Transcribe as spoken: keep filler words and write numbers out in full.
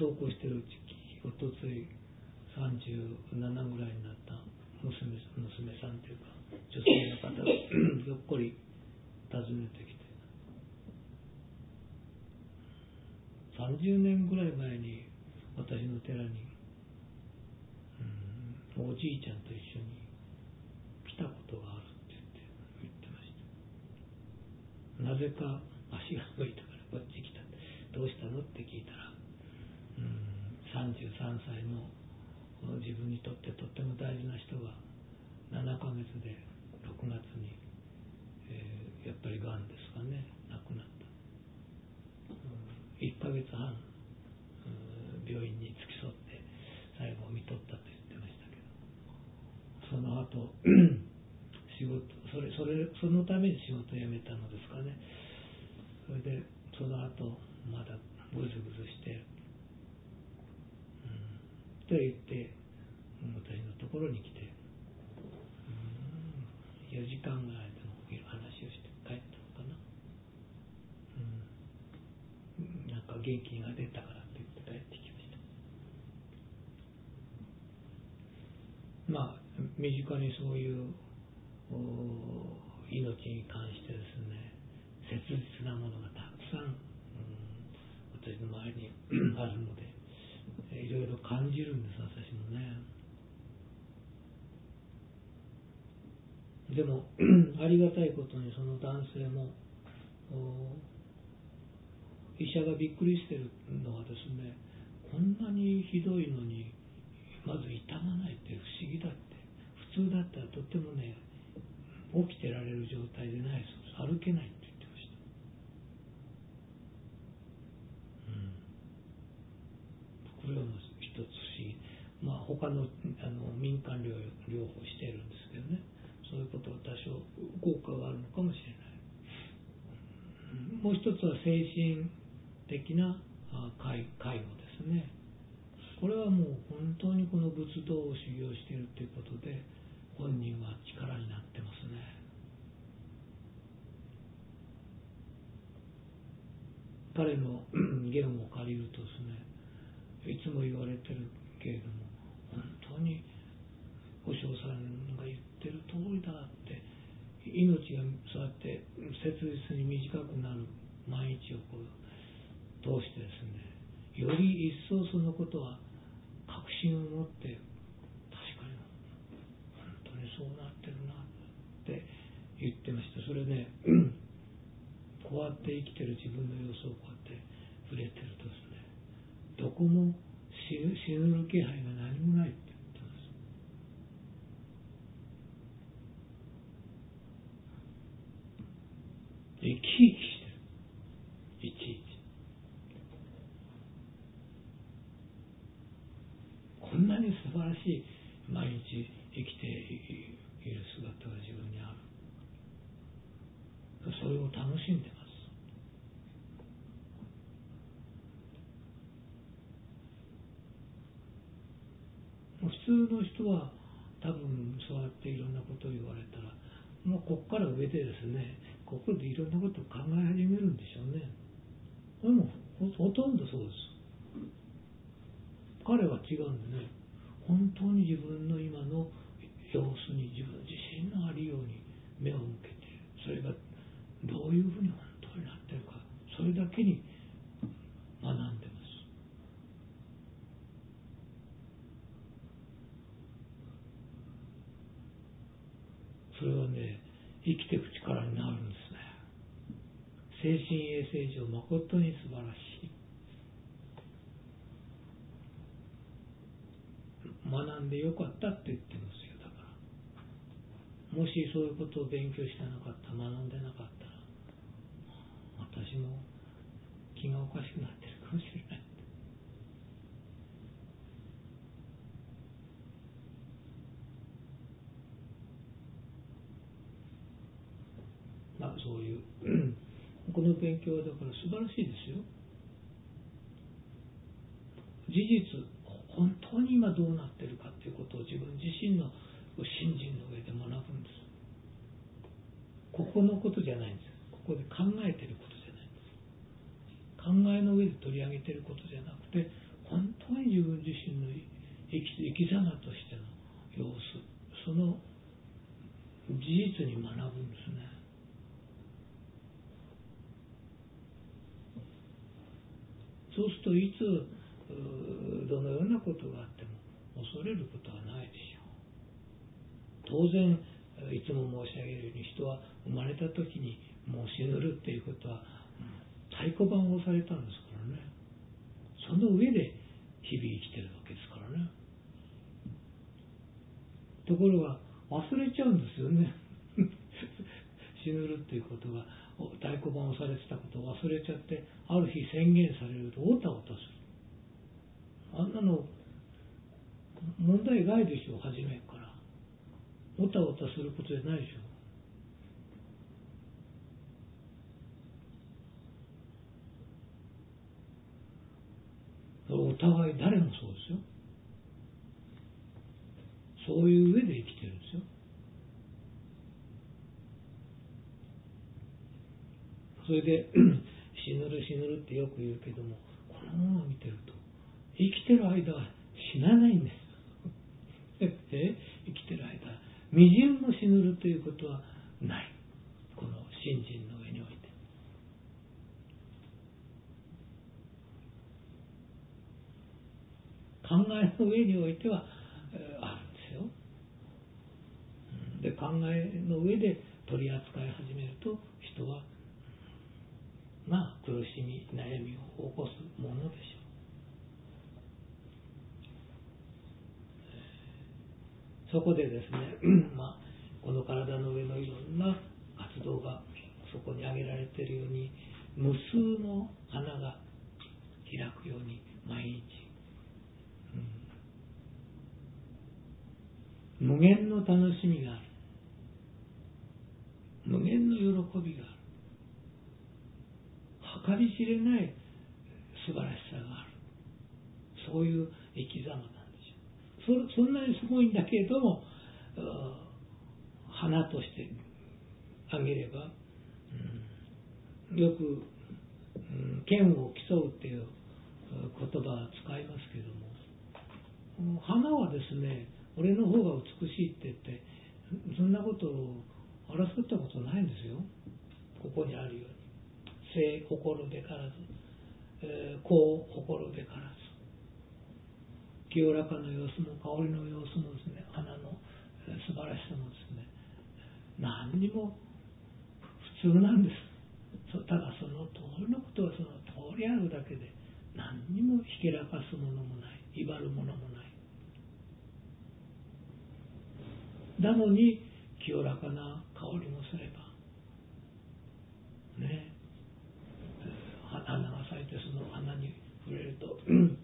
そうこうしてるうちおとついさんじゅうななぐらいになった娘、娘さんというか女性の方がひょっこり訪ねてきて、さんじゅうねんぐらい前に私の寺に、うん、おじいちゃんと一緒に来たことがあるって言って言ってました。なぜか足が向いたからこっち来た。どうしたのって聞いたら、うん、さんじゅうさんさいの自分にとってとっても大事な人がななかげつでろくがつに、えー、やっぱりがんですかね、亡くなった。うん、いっかげつはん、うん、病院に付き添って最後を見とったと言ってましたけど、その後仕事それそれそのために仕事を辞めたのですかね。それでその後まだぐずぐずして、うん、と言って私のところに来て、うん、よじかんぐらいでも話をして帰ったのかな、うん、なんか元気が出たからって言って帰ってきました。まあ身近にそういう命に関してですね、切実なものがたくさん、うん、私の周りにあるので、いろいろ感じるんです、私もね。でもありがたいことにその男性も医者がびっくりしてるのはですね、こんなにひどいのにまず痛まないって不思議だって、普通だったらとってもね起きてられる状態でないそうです。歩けないって言ってました。うん、これは一つ不思議。まあ他の、あの民間療療法しているんですけどね、そういうことは多少効果があるのかもしれない。うん、もう一つは精神的な介介護ですね。これはもう本当にこの仏道を修行しているということで本人は力になってますね。彼の言を借りるとですね、いつも言われてるけれども、本当にお尚さんが言ってる通りだって、命がそうやって切実に短くなる毎日をこう通してですね、より一層そのことは確信を持って、確かに本当にそうなってるなって言ってました。それね、こうやって生きてる自分の様子をこうやって触れてるとですね、どこも死ぬ、死ぬ気配が何もないって言ってます。生き生きしてる。いちいち。こんなに素晴らしい毎日生きている姿が自分にある。それを楽しんでます。普通の人は多分そうやっていろんなことを言われたら、もうここから上でですね、ここでいろんなことを考え始めるんでしょうね。でも ほ, ほとんどそうです。彼は違うんでね、本当に自分の今の様子に自分自身のありように目を向けて、それがどういうふうに本当になっているか、それだけに学んでます。それはね、生きていく力になるんですね。精神衛生上誠に素晴らしい。学んでよかったって言ってますよ。だからもしそういうことを勉強してなかった、学んでなかったら、私も気がおかしくなってるかもしれない。まあそういうこの勉強はだから素晴らしいですよ。事実本当に今どうなってるかということを自分自身の信心の上で学ぶんです。ここのことじゃないんです。ここで考えてることじゃないんです。考えの上で取り上げてることじゃなくて、本自身の生き生き様としての様子、その事実に学ぶんですね。そうするといつどのようなことがあっても恐れることはないでしょう。当然いつも申し上げるように、人は生まれた時にもう死ぬるっていうことは太鼓判を押されたんですからね。その上で日々生きてるわけですからね。ところが忘れちゃうんですよね死ぬるっていうことが、太鼓判を押されてたことを忘れちゃって、ある日宣言されるとおたおたする。あんなの問題外でしょ。初めからおたおたすることじゃないでしょ。お互い誰もそうですよ。そういう上で生きてるんですよ。それで死ぬる死ぬるってよく言うけども、このものを見てると生きてる間は死なないんですえ生きてる間みじんも死ぬるということはない。この信心の上において、考えの上においては、えー、あるんですよ。で、考えの上で取り扱い始めると、人はまあ苦しみ悩みを起こすものでしょう。そこでですねまあこの体の上のいろんな活動がそこに挙げられているように、無数の花が開くように毎日、うん、無限の楽しみがある、無限の喜びがある、計り知れない素晴らしさがある、そういう生き様なんでしょう。 そ, そんなにすごいんだけれども、花としてあげれば、うん、よく、うん、剣を競うっていう言葉は使いますけども、花はですね、俺の方が美しいって言ってそんなことを争ったことないんですよ。ここにあるように、生誇るべからず、えー、功誇るべからず、清らかな様子も香りの様子もですね、花の素晴らしさもですね、何にも普通なんです。ただその通りのことはその通りあるだけで、何にもひけらかすものもない、威張るものもない。なのに清らかな香りもすればね、花が咲いてその花に触れると、うん、